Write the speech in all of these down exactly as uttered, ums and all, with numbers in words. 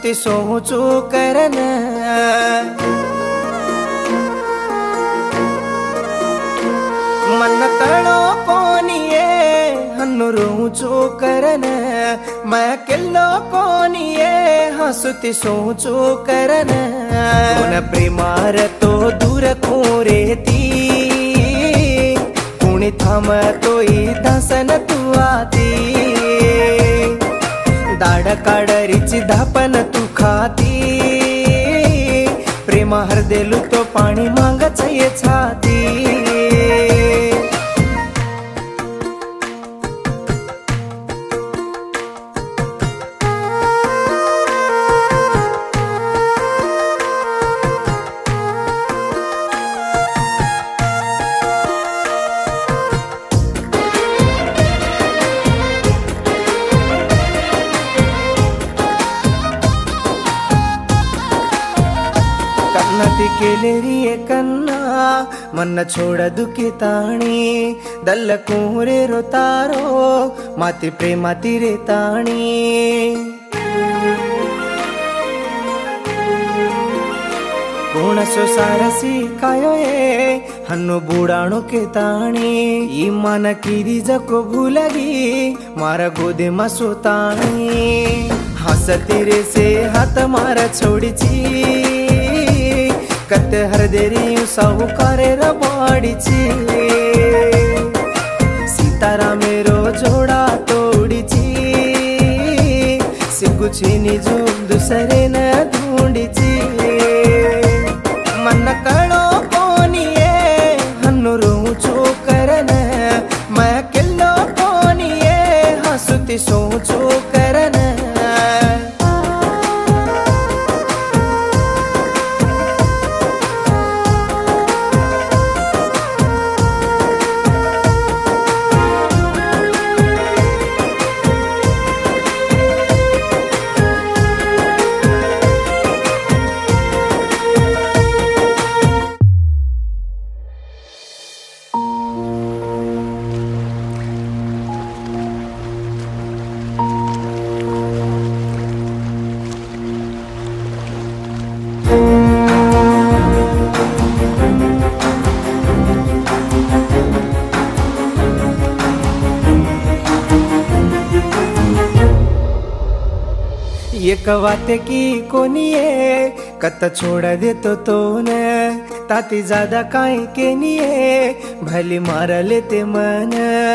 हसुती सोचू करन मन तड़ो कोनिए हन्नु रोचू करन मैं किल्लो कोनिए हसुती सोचू करन उन प्रेमार तो दूर कोरेती कुणी थाम तो दसन तू आती दाड काडरीची धापन तू खाती प्रेम हरदेलू तो पाणी मागच ये छाती कन्नति केलेरी कन्ना मन छोड़दु की ताणी दल्ल कोरे रोतारो माती प्रेमाती रे ताणी कोण सो सारसी कायो ए हन्नु बूढ़ाणो के ताणी ई मन कीरी जको भूलगी मारा गोदे मा सोताणी हंसती रे से हाथ मारा छोड़ीची कत हर देरी साहूकारे रबाड़ीची सीतारा मेरो जोड़ा तोड़ीची सिगुची निजू दूसरे न ढूंढीची मन कड़ो कोनिए हन्नु रोचू करन मैं किल्लो कोनिए हसुती सोचू करन ये कवाते की कोनिए कत छोड़ दे तो तोने ताती ज्यादा काई के निये भली मार लेते मन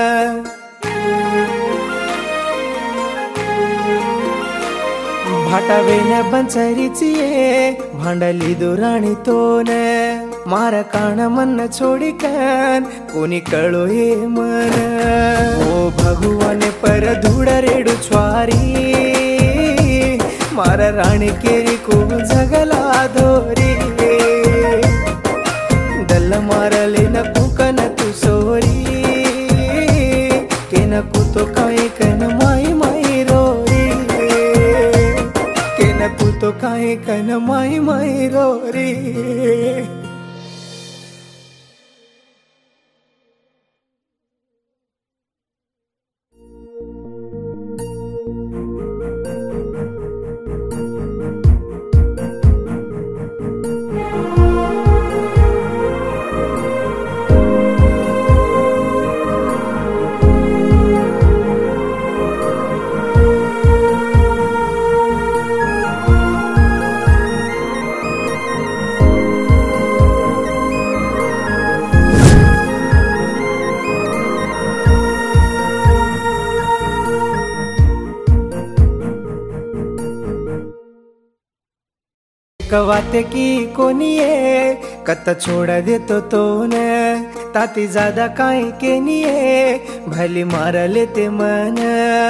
भाटावे न बंचरी चिये भांडली दुराणी तोने मार कान मन छोड़ी कन कोनी कळो ये मन ओ भगवान पर धूड़ रेडू छवारी मारा रानी केरी को जगला धोरी दल मारा लेना कुकन तू सोरी के न कुतो काए कन माई माई रोरी के न कुतो काए कन माई माई रोरी कवाते की कोनिए कत छोड़ दे तो तोने ताती ज्यादा काई के निये भली मार लेते मन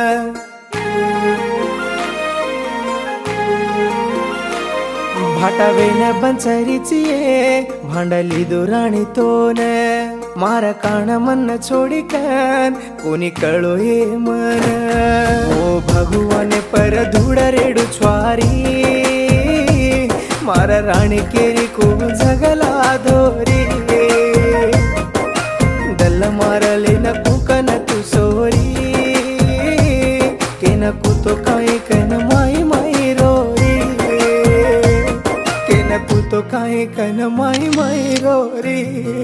भाटावे न बंचरी चिये भांडली दुराणी तोने मारा कान मन छोड़ी कन कोनी कळो ये मन ओ भगवान पर धूड़ रेडू छवारी मारा रानी केरी को जगला धोरी दल मारा लेना कुकन तू सोरी के न कुतो काए कन माई माई रोरी तो काहे कन माई माई रो री।